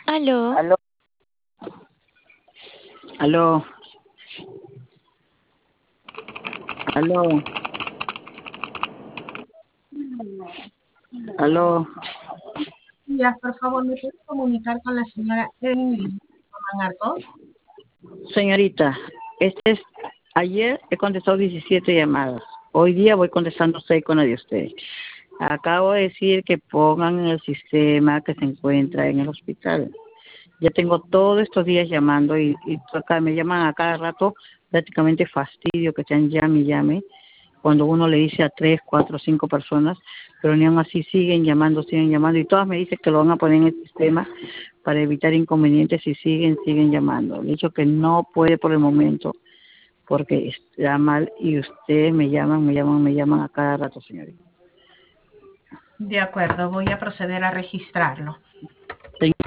Aló, Aló, aló, aló, aló. Días, por favor, ¿me puede comunicar con la señora Emily Mangarco? Señorita, ayer he contestado 17 llamadas. Hoy día voy contestando 6 con la de usted. Acabo de decir que pongan en el sistema que se encuentra en el hospital. Ya tengo todos estos días llamando y acá me llaman a cada rato, prácticamente fastidio que sean llame y llame. Cuando uno le dice a 3, 4, 5 personas, pero ni aún así siguen llamando y todas me dicen que lo van a poner en el sistema para evitar inconvenientes y siguen llamando. Le he dicho que no puede por el momento porque está mal y ustedes me llaman a cada rato, señorita. De acuerdo, voy a proceder a registrarlo.